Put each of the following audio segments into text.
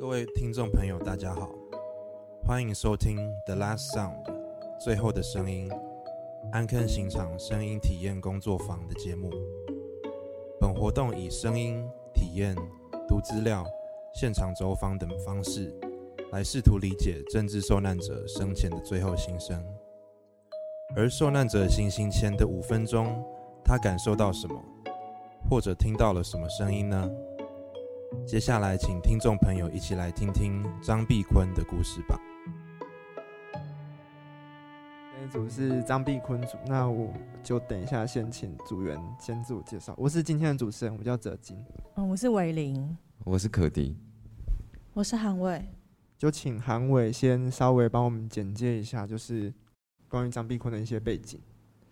位听众朋友大家好，欢迎收听 The Last Sound 最后的声音安坑刑场声音体验工作坊的节目。本活动以声音、体验、读资料、现场走访等方式来试图理解政治受难者生前的最后心声。而受难者行刑前的5分钟，他感受到什么，或者听到了什么声音呢？接下来请听众朋友一起来听听张碧坤的故事吧。 这一组是张碧坤组，那我就等一下先请组员先自我介绍。我是今天的主持人，我叫哲金。 我是伟玲。 我是可迪。 我是韩伟。 就请韩伟先稍微帮我们简介一下，就是关于张碧坤的一些背景。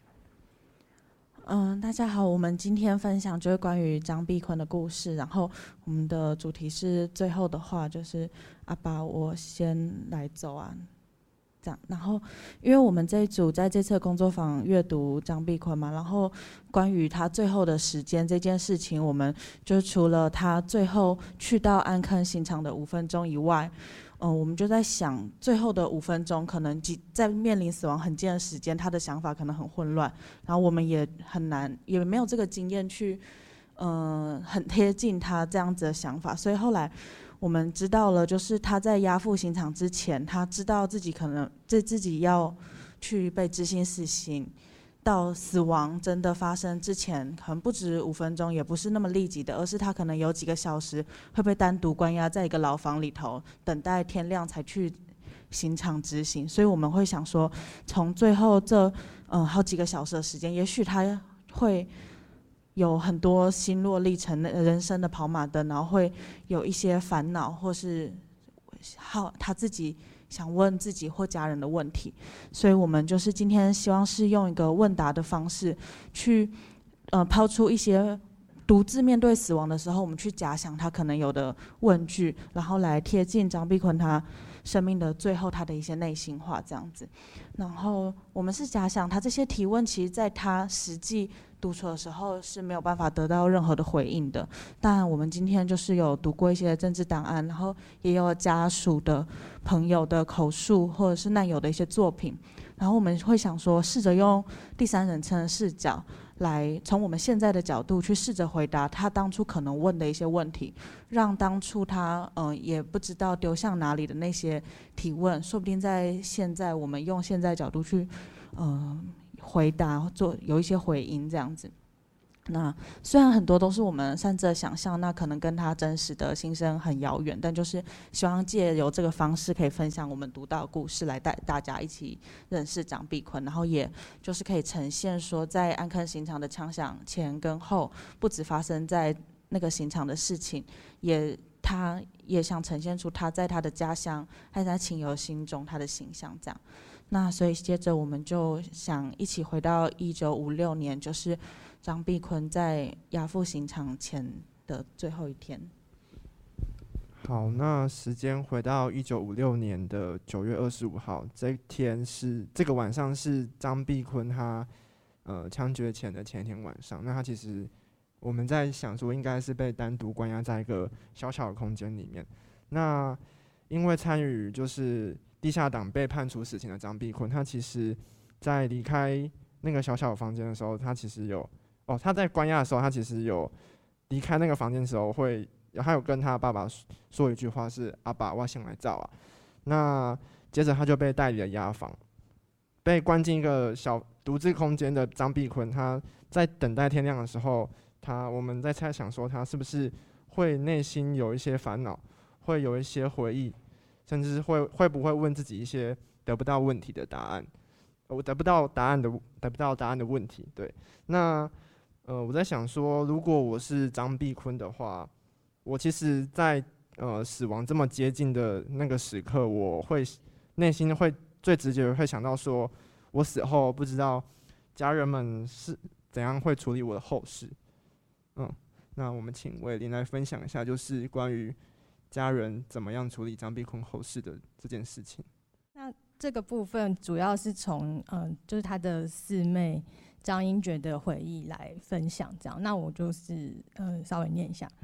大家好，我们今天分享就是关于张碧坤的故事，然后我们的主题是最后的话，就是阿爸，我先来走啊，这样。然后，因为我们这一组在这次的工作坊阅读张碧坤嘛，然后关于他最后的时间这件事情，我们就除了他最后去到安坑刑场的5分钟以外。我们就在想，最后的5分钟，可能在面临死亡很近的时间，他的想法可能很混乱，然后我们也很难，也没有这个经验去，很贴近他这样子的想法。所以后来我们知道了，就是他在押赴刑场之前，他知道自己可能自己要去被执行死刑。到死亡真的发生之前，可能不止5分钟，也不是那么立即的，而是他可能有几个小时会被单独关押在一个牢房里头，等待天亮才去刑场执行。所以我们会想说，从最后这好几个小时的时间，也许他会有很多心路历程、人生的跑马灯，然后会有一些烦恼，或是他自己想问自己或家人的问题，所以我们就是今天希望是用一个问答的方式去抛出一些独自面对死亡的时候，我们去假想他可能有的问句，然后来贴近张碧坤他生命的最后他的一些内心话这样子。然后我们是假想他这些提问，其实在他实际独处的时候是没有办法得到任何的回应的。但我们今天就是有读过一些政治档案，然后也有家属的朋友的口述，或者是难友的一些作品。然后我们会想说，试着用第三人称的视角，来从我们现在的角度去试着回答他当初可能问的一些问题，让当初他也不知道丢向哪里的那些提问，说不定在现在我们用现在角度去回答，有一些回应这样子。那虽然很多都是我们擅自的想象，那可能跟他真实的心声很遥远，但就是希望借由这个方式可以分享我们读到的故事，来带大家一起认识张碧坤，然后也就是可以呈现说，在安坑刑场的枪响前跟后，不只发生在那个刑场的事情，他也想呈现出他在他的家乡，还在亲友心中他的形象这样。那所以接着我们就想一起回到1956年，就是张碧坤在押赴刑场前的最后一天。 好，那时间回到1956年的9月25号，这个晚上是张碧坤他枪决前的前一天晚上。那他其实我们在想说，应该是被单独关押在一个小小的空间里面。那因为参与就是地下党被判处死刑的张碧坤，他其实在离开那个小小的房间的时候，他其实他在关押的时候，他其实有离开那个房间的时候他有跟他爸爸说一句话是“阿爸，我先来走啊”。那接着他就被带离了押房，被关进一个小独自空间的张碧坤，他在等待天亮的时候，我们在猜想说他是不是会内心有一些烦恼，会有一些回忆。甚至会不会问自己一些得不到问题的答案，得不到答案的问题。对，那我在想说，如果我是张碧坤的话，我其实在死亡这么接近的那个时刻，我会内心会最直觉会想到说，我死后不知道家人们是怎样会处理我的后事。那我们请伟林来分享一下，就是关于家人怎么样处理张碧坤后事的这件事情。 那这个部分主要是从就是他的四妹张英觉的回忆来分享，这样。那我就是稍微念一下。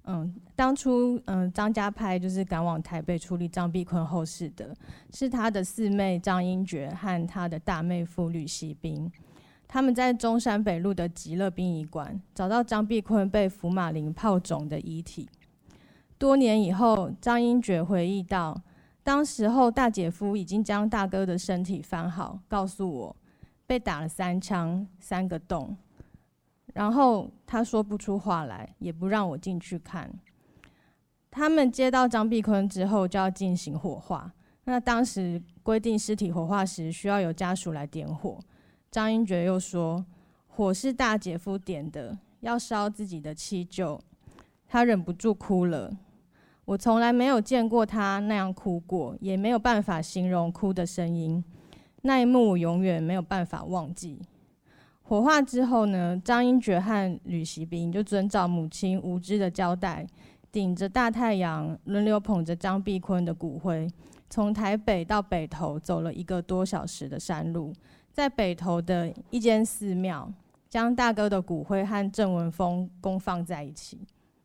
当初张家派就是赶往台北处理张碧坤后事的，是他的四妹张英觉和他的大妹夫吕锡宾。他们在中山北路的极乐殡仪馆找到张碧坤被福马林炮肿的遗体。多年以后，张英觉回忆到，当时候大姐夫已经将大哥的身体翻好，告诉我被打了3枪，3个洞。然后他说不出话来，也不让我进去看。他们接到张碧坤之后，就要进行火化。那当时规定尸体火化时需要有家属来点火。张英觉又说，火是大姐夫点的，要烧自己的七舅。他忍不住哭了。我从来没有见过他那样哭过，也没有办法形容哭的声音。那一幕我永远没有办法忘记。火化之后呢，张英觉和吕锡宾就遵照母亲无知的交代，顶着大太阳，轮流捧着张碧坤的骨灰，从台北到北投走了1个多小时的山路，在北投的一间寺庙，将大哥的骨灰和郑文峰供放在一起。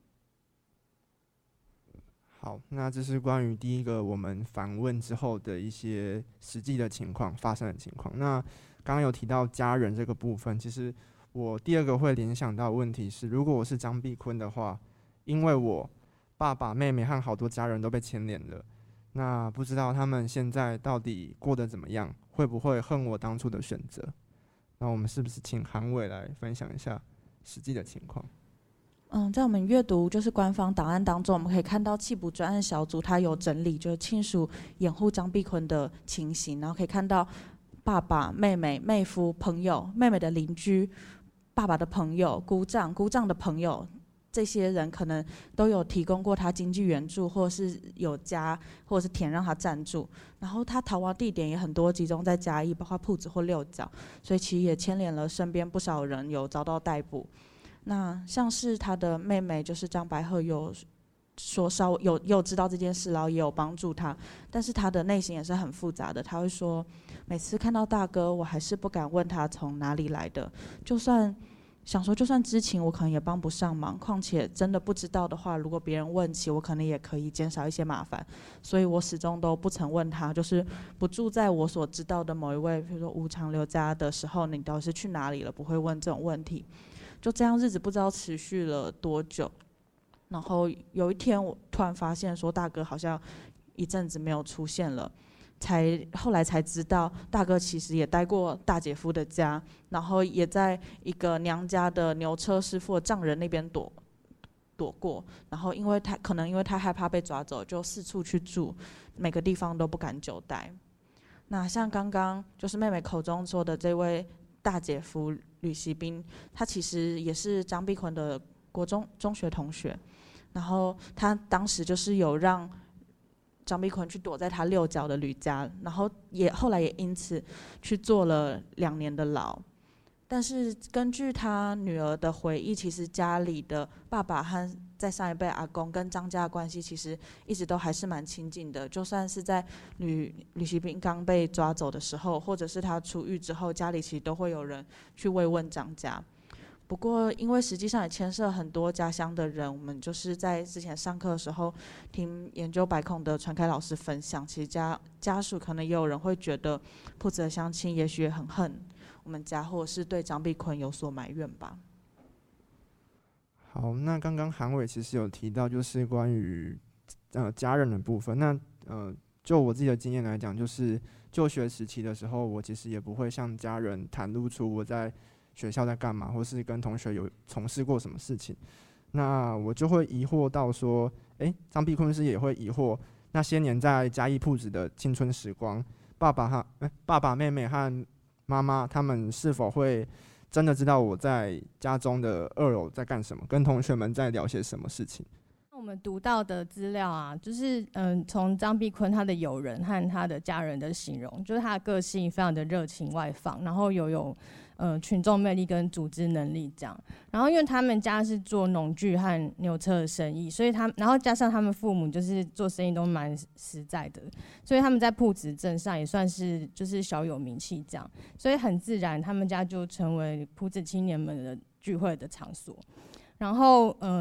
好，那这是关于第一个我们访问之后的一些实际的情况发生的情况。那刚刚有提到家人这个部分，其实我第二个会联想到的问题是，如果我是张碧坤的话，因为我爸爸、妹妹和好多家人都被牵连了，那不知道他们现在到底过得怎么样，会不会恨我当初的选择？那我们是不是请韩伟来分享一下实际的情况？ 在我们阅读就是官方档案当中，我们可以看到缉捕专案小组它有整理就是亲属掩护张碧坤的情形，然后可以看到爸爸、妹妹、妹夫、朋友、妹妹的邻居、爸爸的朋友、姑丈的朋友，这些人可能都有提供过他经济援助，或者是有家或者是田让他暂住。然后他逃亡地点也很多，集中在嘉义，包括朴子或六角，所以其实也牵连了身边不少人有遭到逮捕。那像是他的妹妹，就是张白鹤，有说有知道这件事，然后也有帮助他，但是他的内心也是很复杂的。他会说，每次看到大哥，我还是不敢问他从哪里来的，就算想说，就算知情，我可能也帮不上忙。况且真的不知道的话，如果别人问起，我可能也可以减少一些麻烦。所以我始终都不曾问他，就是不住在我所知道的某一位，比如说吴长留家的时候，你到底是去哪里了？不会问这种问题。就这样日子不知道持续了多久，然后有一天我突然发现说大哥好像一阵子没有出现了，后来才知道大哥其实也待过大姐夫的家，然后也在一个娘家的牛车师傅的丈人那边躲过，然后因为他害怕被抓走，就四处去住，每个地方都不敢久待。那像刚刚就是妹妹口中说的这位大姐夫吕锡宾，他其实也是张碧坤的国中学同学，然后他当时就是有让张碧坤去躲在他六角的吕家，然后后来也因此去坐了2年的牢。但是根据他女儿的回忆，其实家里的爸爸和在上一辈阿公跟张家的关系其实一直都还是蛮亲近的，就算是在吕锡宾刚被抓走的时候，或者是他出狱之后，家里其实都会有人去慰问张家。不过因为实际上也牵涉很多家乡的人，我们就是在之前上课的时候听研究白孔的传开老师分享，其实家属可能也有人会觉得朴子的乡亲也许也很恨我们家，或者是对张碧坤有所埋怨吧。 好，那刚刚韩伟其实有提到就是关于家人的部分，那就我自己的经验来讲，就是就学时期的时候，我其实也不会向家人袒露出我在学校在干嘛，或是跟同学有从事过什么事情。那我就会疑惑到说，张碧坤是也会疑惑那些年在嘉义朴子的青春时光，爸爸、妹妹和妈妈他们是否会真的知道我在家中的2楼在干什么，跟同学们在聊些什么事情？ 我们读到的资料啊，就是从张碧坤他的友人和他的家人的形容，就是他的个性非常的热情外放，然后有群众魅力跟组织能力这样。然后因为他们家是做农具和牛车的生意，所以然后加上他们父母就是做生意都蛮实在的，所以他们在朴子镇上也算是就是小有名气这样，所以很自然他们家就成为朴子青年们的聚会的场所。然后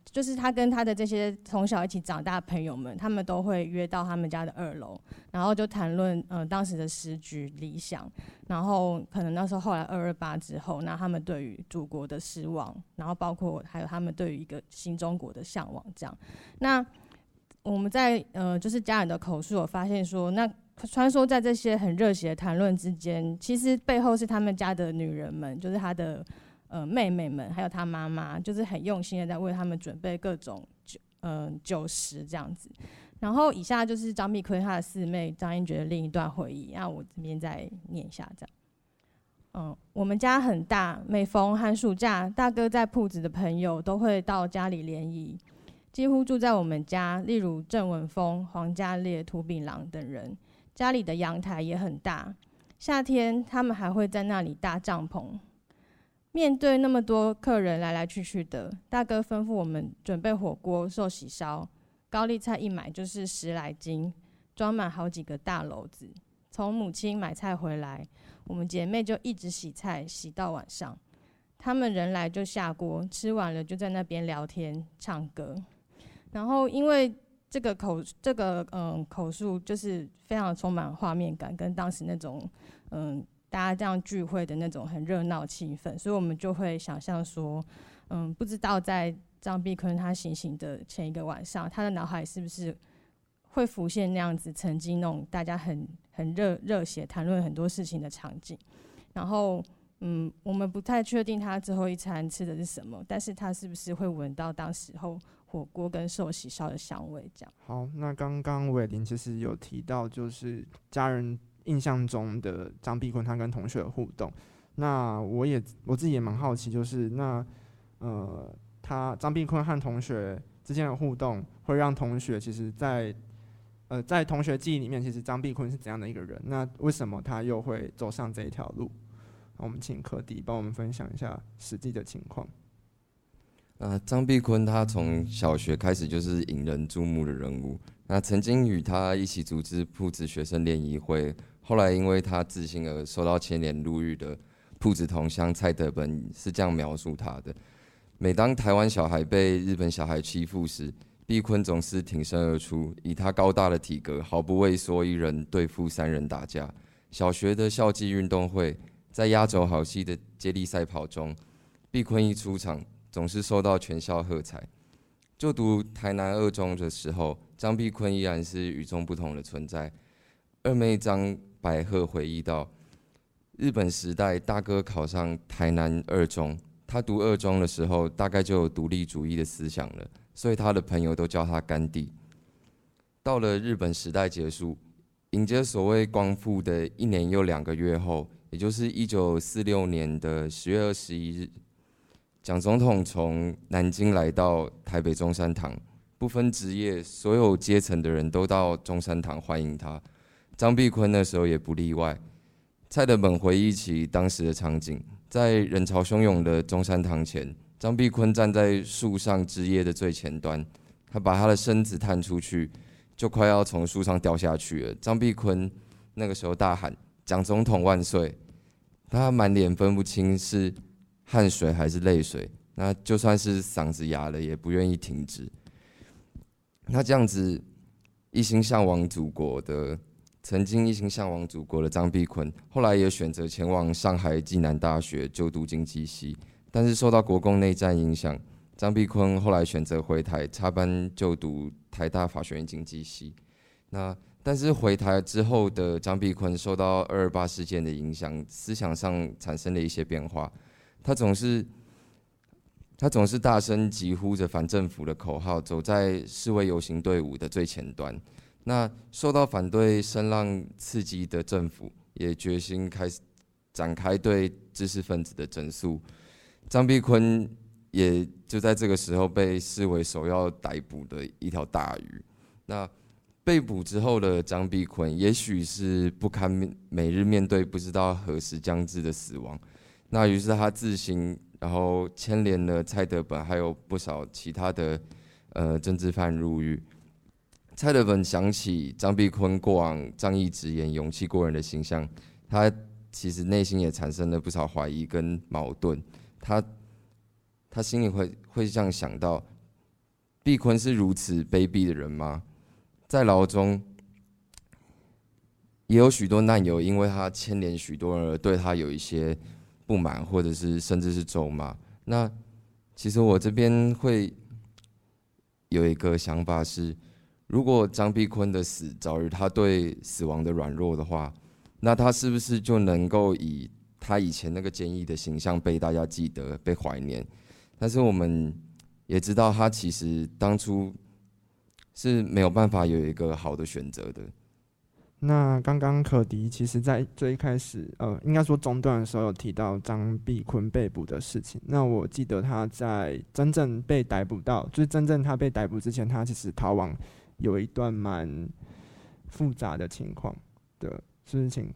就是他跟他的这些从小一起长大的朋友们，他们都会约到他们家的2楼，然后就谈论当时的时局理想，然后可能那时候后来228之后，那他们对于祖国的失望，然后包括还有他们对于一个新中国的向往这样。那我们在就是家人的口述，我发现说，那穿梭在这些很热血的谈论之间，其实背后是他们家的女人们，就是他的妹妹们，还有他妈妈，就是很用心的在为他们准备各种酒食这样子。然后以下就是张碧坤他的4妹张英觉的另一段回忆，那我这边再念一下这样。我们家很大，每逢寒暑假，大哥在铺子的朋友都会到家里联谊，几乎住在我们家，例如郑文峰、黄家烈、涂炳郎等人。家里的阳台也很大，夏天他们还会在那里搭帐篷。面对那么多客人来来去去的，大哥吩咐我们准备火锅、寿喜烧，高丽菜一买就是10来斤，装满好几个大篓子。从母亲买菜回来，我们姐妹就一直洗菜，洗到晚上。他们人来就下锅，吃完了就在那边聊天、唱歌。然后因为这个口述就是非常充满画面感，跟当时那种大家这样聚会的那种很热闹气氛，所以我们就会想象说，不知道在张碧坤他行刑的前一个晚上，他的脑海是不是会浮现那样子曾经那种大家很热血谈论很多事情的场景。然后我们不太确定他最后一餐吃的是什么，但是他是不是会闻到当时候火锅跟寿喜烧的香味这样。 好，那刚刚伟林其实有提到，就是家人印象中的张碧坤他跟同学的互动。那我自己也蛮好奇，就是那他张碧坤和同学之间的互动，会让同学其实在同学记忆里面，其实张碧坤是怎样的一个人？那为什么他又会走上这一条路？我们请柯迪帮我们分享一下实际的情况。 张碧坤他从小学开始就是引人注目的人物。那曾经与他一起组织铺子学生联谊会，后来因为他自新而受到牵连入狱的铺子同乡蔡德本是这样描述他的：每当台湾小孩被日本小孩欺负时，碧坤总是挺身而出，以他高大的体格，毫不畏缩，一人对付3人打架。小学的校际运动会，在压轴好戏的接力赛跑中，碧坤一出场，总是受到全校喝彩。就读台南2中的时候，张碧坤依然是与众不同的存在。2妹张百鹤回忆到，日本时代大哥考上台南2中，他读2中的时候，大概就有独立主义的思想了，所以他的朋友都叫他甘地。到了日本时代结束，迎接所谓光复的1年又2个月后，也就是1946年的10月21日，蒋总统从南京来到台北中山堂，不分职业，所有阶层的人都到中山堂欢迎他。张碧坤那时候也不例外。蔡德本回忆起当时的场景，在人潮汹涌的中山堂前，张碧坤站在树上枝叶的最前端，他把他的身子探出去，就快要从树上掉下去了。张碧坤那个时候大喊：“蒋总统万岁！”他满脸分不清是汗水还是泪水，那就算是嗓子哑了，也不愿意停止。那这样子一心向往祖国的，曾经一心向往祖国的张碧坤，后来也选择前往上海暨南大学就读经济系，但是受到国共内战影响，张碧坤后来选择回台插班就读台大法学院经济系。但是回台之后的张碧坤受到228事件的影响，思想上产生了一些变化。他总是大声疾呼着反政府的口号，走在示威游行队伍的最前端。那受到反对声浪刺激的政府，也决心开始展开对知识分子的整肃。张碧坤也就在这个时候被视为首要逮捕的一条大鱼。那被捕之后的张碧坤，也许是不堪每日面对不知道何时将至的死亡，那于是他自行，然后牵连了蔡德本，还有不少其他的政治犯入狱。蔡德本想起张碧坤过往仗义直言、勇气过人的形象，他其实内心也产生了不少怀疑跟矛盾。他心里会这样想到， 毕坤是如此卑鄙的人吗？在牢中，也有许多难友因为他牵连许多人而对他有一些不满，或者是甚至是咒骂。那其实我这边会有一个想法是，如果张碧坤的死早于他对死亡的软弱的话，那他是不是就能够以他以前那个坚毅的形象被大家记得、被怀念？但是我们也知道，他其实当初是没有办法有一个好的选择的。 那刚刚可迪其实在最一开始，应该说中段的时候有提到张碧坤被捕的事情。那我记得他在真正被逮捕到，就是真正他被逮捕之前，他其实逃亡有一段蛮复杂的情况的事情。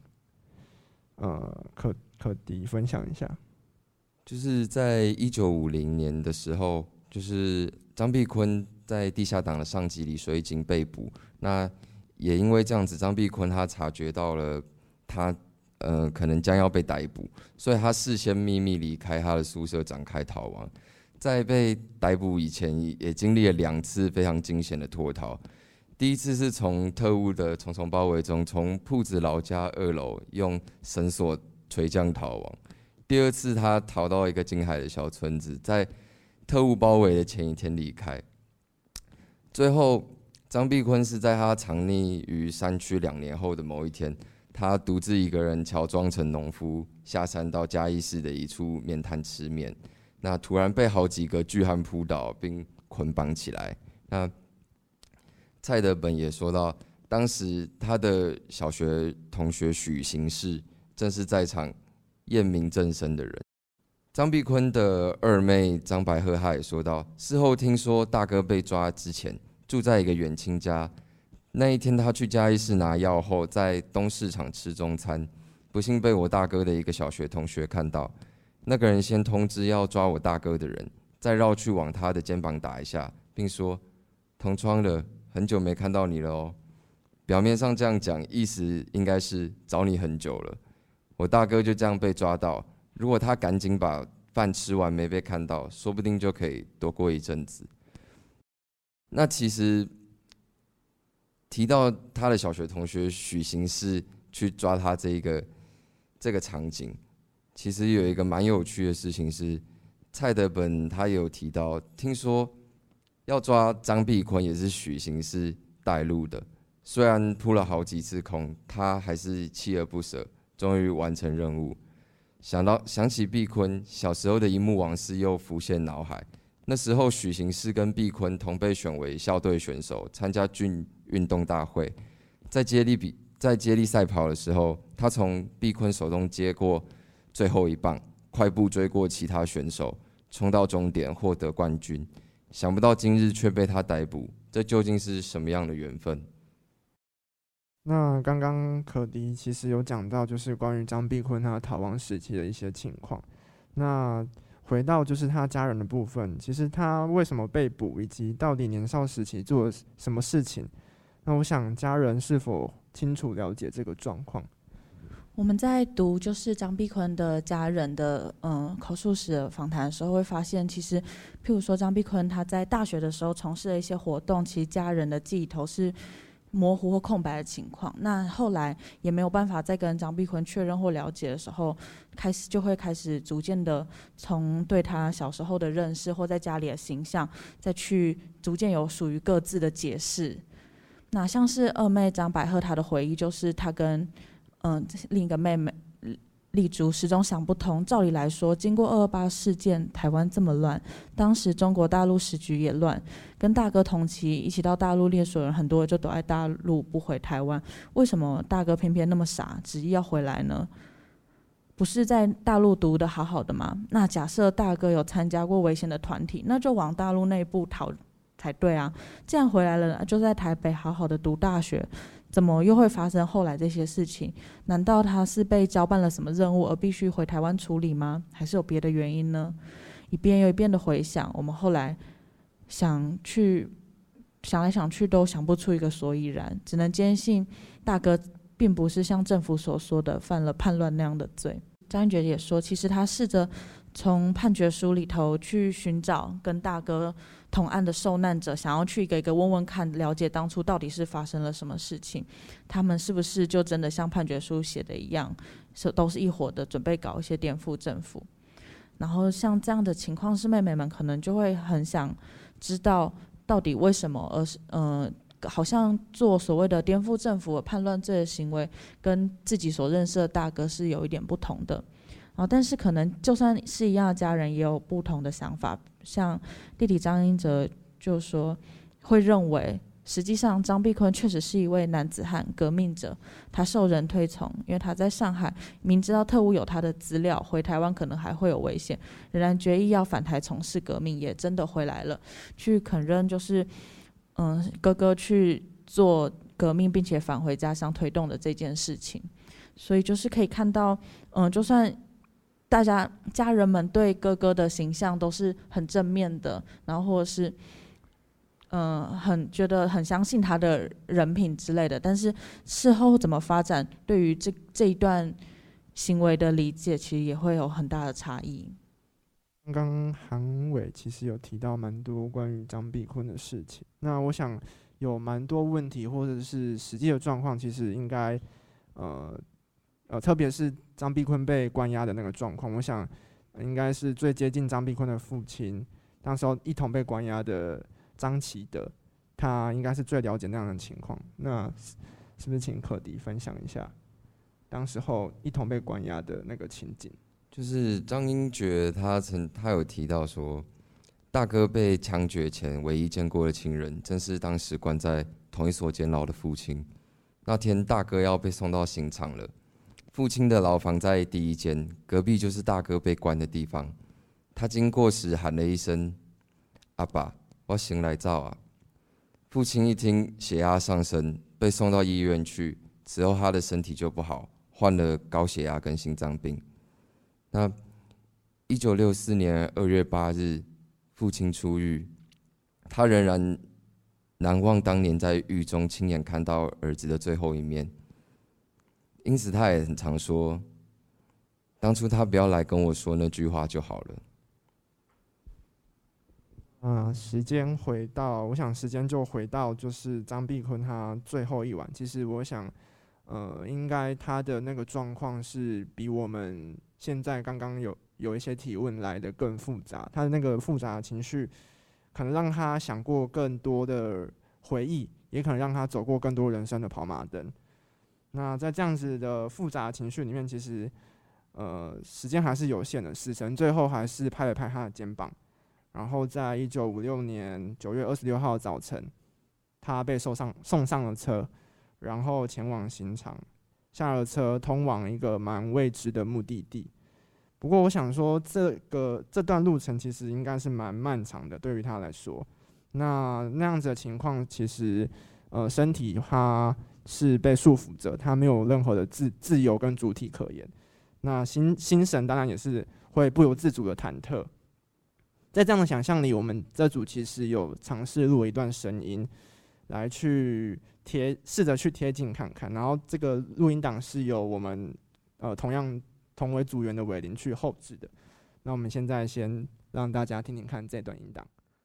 可迪分享一下。 就是在1950年的时候，就是张碧坤在地下党的上级李水井被捕。那也因为这样子，张碧坤他察觉到了他可能将要被逮捕，所以他事先秘密离开他的宿舍，展开逃亡。在被逮捕以前，也经历了2次非常惊险的脱逃。第一次是从特务的重重包围中，从铺子老家2楼用绳索垂降逃亡。第2次他逃到一个近海的小村子，在特务包围的前一天离开。最后，张碧坤是在他藏匿于山区2年后的某一天，他独自一个人乔装成农夫，下山到嘉义市的一处面摊吃面。那突然被好几个巨汉扑倒，并捆绑起来。那蔡德本也说到，当时他的小学同学许行士正是在场验明正身的人。张碧坤的2妹张百鹤，她也说到，事后听说大哥被抓之前住在一个远亲家，那一天他去嘉义市拿药后，在东市场吃中餐，不幸被我大哥的一个小学同学看到。那个人先通知要抓我大哥的人，再绕去往他的肩膀打一下，并说：“同窗了，很久没看到你了哦。”表面上这样讲，意思应该是找你很久了。我大哥就这样被抓到，如果他赶紧把饭吃完没被看到，说不定就可以多过一阵子。那其实提到他的小学同学许行士去抓他这个场景，其实有一个蛮有趣的事情是，蔡德本他也有提到，听说要抓张碧坤也是许行士带路的，虽然扑了好几次空，他还是锲而不舍，终于完成任务。想起碧坤小时候的一幕往事又浮现脑海。那时候许行士跟碧坤同被选为校队选手，参加郡运动大会。在接力赛跑的时候，他从碧坤手中接过最后一棒，快步追过其他选手，冲到终点获得冠军。想不到今日却被他逮捕，这究竟是什么样的缘分？ 那刚刚可迪其实有讲到，就是关于张碧坤他逃亡时期的一些情况。那回到就是他家人的部分，其实他为什么被捕，以及到底年少时期做了什么事情，那我想家人是否清楚了解这个状况？ 我们在读就是张碧坤的家人的口述史的访谈的时候，会发现其实，譬如说张碧坤他在大学的时候从事了一些活动，其实家人的记忆头是模糊或空白的情况。那后来也没有办法再跟张碧坤确认或了解的时候，就会开始逐渐的从对他小时候的认识或在家里的形象，再去逐渐有属于各自的解释。那像是2妹张百鹤，她的回忆就是她跟另一个妹妹丽珠始终想不通。照理来说，经过228事件，台湾这么乱，当时中国大陆时局也乱，跟大哥同期一起到大陆猎索人很多就都在大陆不回台湾，为什么大哥偏偏那么傻，执意要回来呢？不是在大陆读得好好的吗？那假设大哥有参加过危险的团体，那就往大陆内部逃才对啊。既然回来了，就在台北好好的读大学，怎么又会发生后来这些事情？难道他是被交办了什么任务而必须回台湾处理吗？还是有别的原因呢？一遍又一遍的回想，我们后来想来想去都想不出一个所以然，只能坚信大哥并不是像政府所说的犯了叛乱那样的罪。张英觉也说，其实他试着从判决书里头去寻找跟大哥同案的受难者，想要去一个一个问问看，了解当初到底是发生了什么事情，他们是不是就真的像判决书写的一样，都是一伙的准备搞一些颠覆政府。然后像这样的情况，是妹妹们可能就会很想知道到底为什么，好像做所谓的颠覆政府的叛乱罪的行为，跟自己所认识的大哥是有一点不同的。但是可能就算是一样的家人，也有不同的想法。像弟弟张英哲就说，会认为实际上张碧坤确实是一位男子汉革命者，他受人推崇，因为他在上海明知道特务有他的资料，回台湾可能还会有危险，仍然决意要返台从事革命，也真的回来了，去肯认就是哥哥去做革命并且返回家乡推动的这件事情。所以就是可以看到就算大家人们对哥哥的形象都是很正面的，然后或者是觉得很相信他的人品之类的，但是事后怎么发展，对于这一段行为的理解，其实也会有很大的差异。 刚刚韩伟其实有提到蛮多关于张碧坤的事情，那我想有蛮多问题或者是实际的状况，其实应该特别是张碧坤被关押的那个状况，我想应该是最接近张碧坤的父亲，当时候一同被关押的张启德，他应该是最了解那样的情况。那是不是请可迪分享一下当时候一同被关押的那个情景？ 就是张英爵他有提到说，大哥被枪决前唯一见过的亲人，正是当时关在同一所监牢的父亲。那天大哥要被送到刑场了。父亲的牢房在第一间，隔壁就是大哥被关的地方。他经过时喊了一声：“阿爸，我醒来照啊！”父亲一听血压上升，被送到医院去。之后他的身体就不好，患了高血压跟心脏病。那1964年2月8日，父亲出狱，他仍然难忘当年在狱中亲眼看到儿子的最后一面。因此他也很常说，当初他不要来跟我说那句话就好了。 时间就回到就是张碧坤他最后一晚。其实我想，应该他的那个状况是比我们现在刚刚有一些提问来的更复杂。他的那个复杂的情绪，可能让他想过更多的回忆，也可能让他走过更多人生的跑马灯。那在这样子的复杂情绪里面，其实时间还是有限的。死神最后还是拍了拍他的肩膀，然后在1956年9月26号早晨，他被送上了车，然后前往刑场，下了车通往一个蛮未知的目的地。不过我想说，这段路程其实应该是蛮漫长的，对于他来说。那样子的情况，其实身体他是被束缚着，他没有任何的自由跟主体可言。那心神当然也是会不由自主的忐忑。在这样的想象里，我们这组其实有尝试录一段声音，来去试着去贴近看看。然后这个录音档是由我们同为组员的伟林去后制的。那我们现在先让大家听听看这段音档。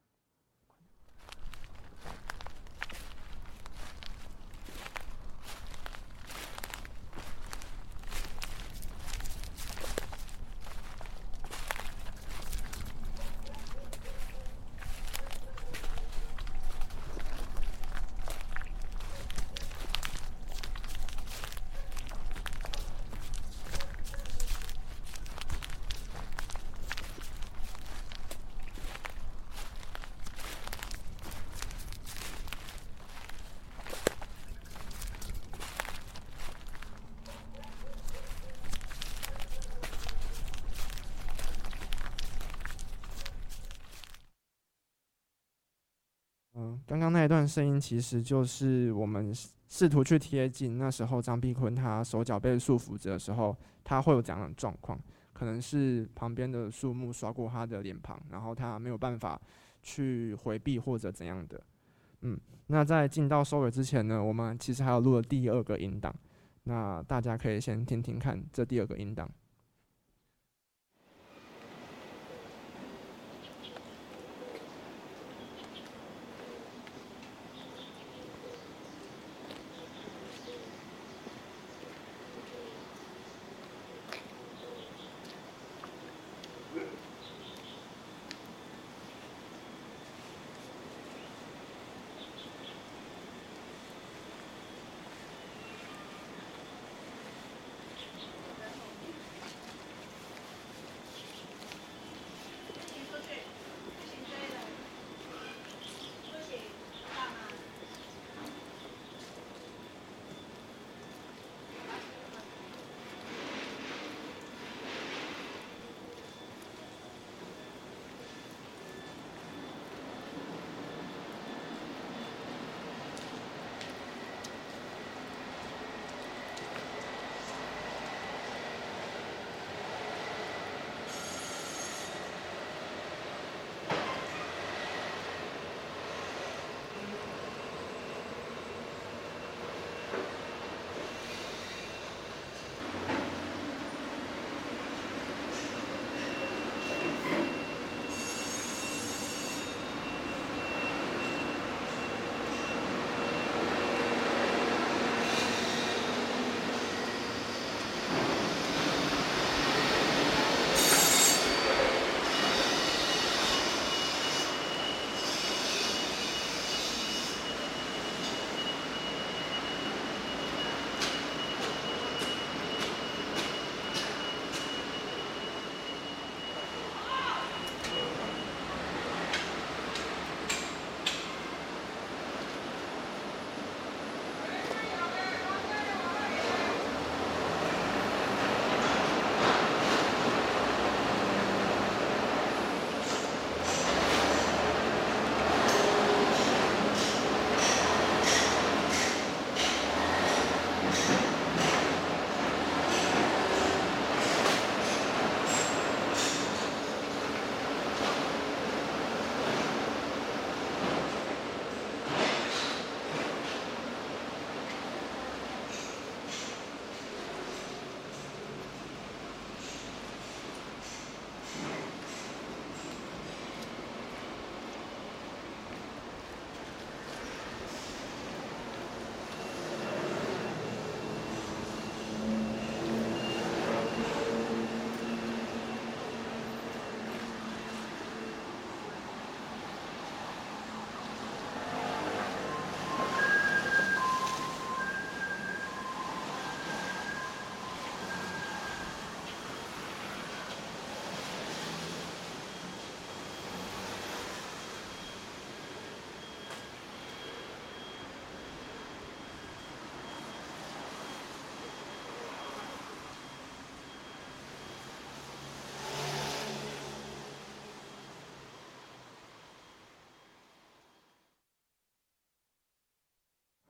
刚刚那一段声音其实就是我们试图去贴近那时候张碧坤他手脚被束缚着的时候，他会有怎样的状况？可能是旁边的树木刷过他的脸庞，然后他没有办法去回避或者怎样的。那在进到收尾之前呢，我们其实还有录了第二个音档，那大家可以先听听看这第二个音档。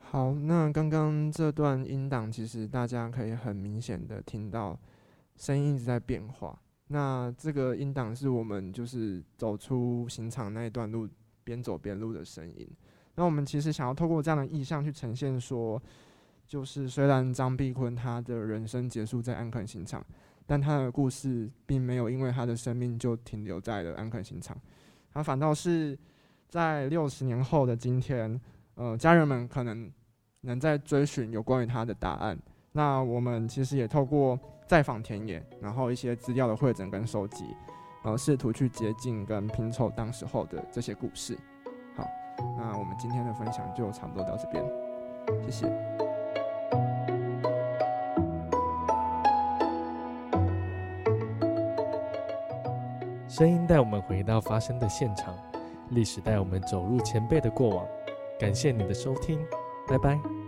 好，那刚刚这段音档，其实大家可以很明显的听到声音一直在变化。那这个音档是我们就是走出刑场那一段路，边走边录的声音。那我们其实想要透过这样的意象去呈现说，就是虽然张碧坤他的人生结束在安肯刑场，但他的故事并没有因为他的生命就停留在了安肯刑场，他反倒是在60年后的今天，家人们可能能在追寻有关于他的答案。那我们其实也透过再访田野，然后一些资料的汇整跟收集，试图去接近跟拼凑当时候的这些故事。好，那我们今天的分享就差不多到这边，谢谢。 声音带我们回到发生的现场，历史带我们走入前辈的过往。感谢你的收听，拜拜。